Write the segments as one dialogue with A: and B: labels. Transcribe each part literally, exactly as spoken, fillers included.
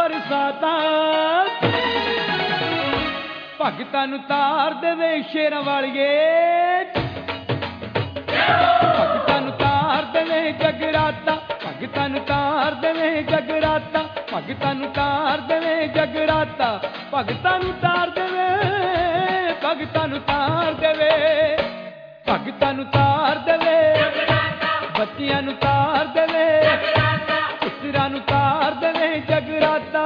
A: बरसाता भगतां नूं तार देवे शेरां वालिए भगतां नूं तार देवे जगराता भगतां नूं तार देवे जगराता भगतां नूं तार देवे जगराता भगतां नूं तार देवे भगतां नूं तार देवे भगतां नूं तार देवे बच्चियां नूं तार देवे पुत्तरां नूं तार देवे जगराता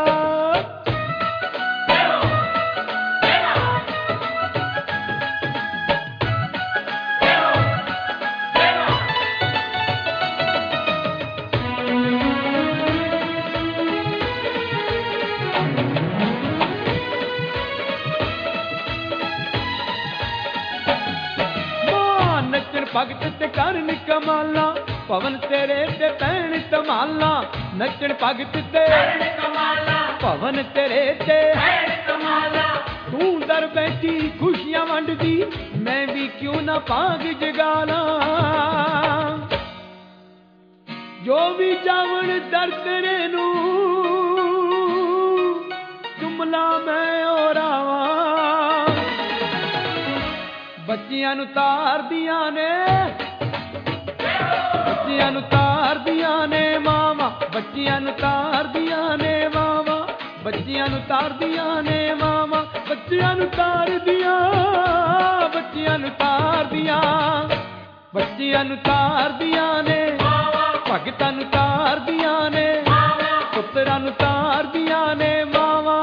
A: भगत ते करन कमाला पवन तेरे ते पैण तमाला नचन भगत ते पवन तेरे ते तू दर बैठी खुशियां वंडदी मैं भी क्यों ना भाग जगाला जो भी जावन दर तेरे नू जुमला मैं और आवा बच्चियां नूं तार दियां ने बच्चियां नूं तार दियां ने मामा बच्चियां नूं तार दियां ने मामा बच्चियां नूं तार दियां ने मामा बच्चियां नूं तार दियां बच्चियां नूं तार दियां बच्चियां नूं तार दियां ने भगतां नूं तार दियां ने पुत्तरां नूं तार दियां ने मावा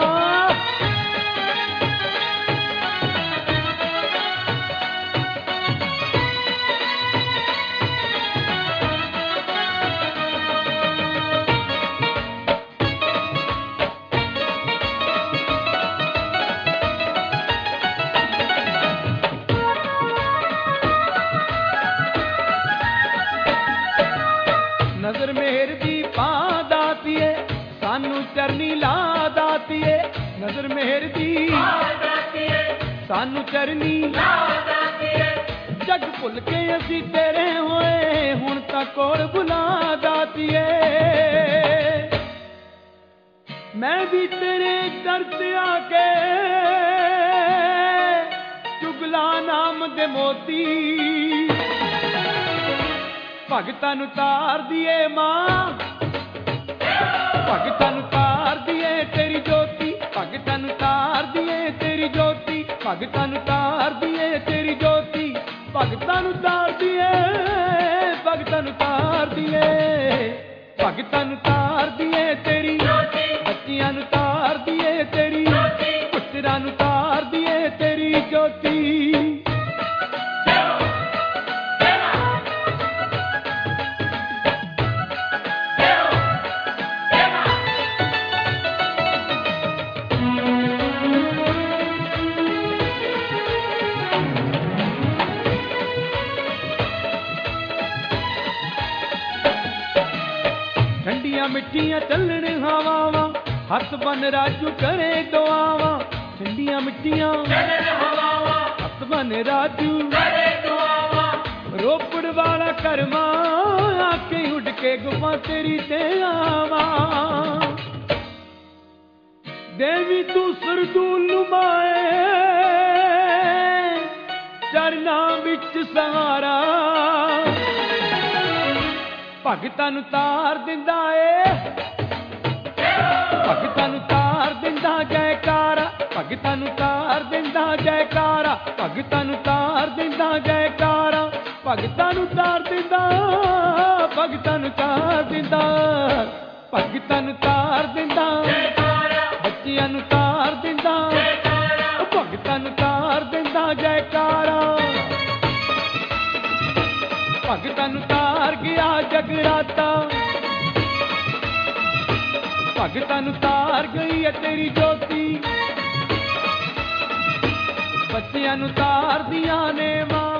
A: नजर मेहर दी पा दातिए सानू चरनी ला दातिए नजर मेहर दी सानू चरनी ला दातिए जग भुल के असी तेरे होए हुण तां कोल बुला दातिए मैं भी तेरे दर ते आके चुगला नाम दे मोती भगतां नूं तार दिए मां भगतां नूं तार दिए तेरी ज्योति भगतां नूं तार दिए तेरी ज्योति भगतां नूं तार दिए तेरी ज्योति भगतां नूं तार दिए भगतां नूं तार दिए भगतां नूं तार दिए तेरी बच्चियां नूं तार दिए तेरी पुत्तरां नूं तार दिए तेरी ज्योति मिट्टियां चलन हवावा हथ बन राजू करे दुआवा ठंडियां मिट्टियां हथ बन राजू करे दुआवा रोपड़ वाला करमा आके उड़ के गुफा तेरी ते आवा देवी तू सरदूल नुमाए चरना विच सहारा भगतां नूं तार दिंदा ए भगतां नूं तार दिंदा जयकारा भगतां नूं तार दिंदा जयकारा भगतां नूं तार दिंदा जयकारा भगतां नूं तार दिंदा भगतां नूं तार दिंदा भगतां नूं तार दिंदा बच्चियां नूं तार दिंदा भगतां नूं तार दिंदा जयकारा भगतां नूं तार गया जगराता भगतां नूं तार गई है तेरी ज्योति बच्चियां नूं तार दियां ने मां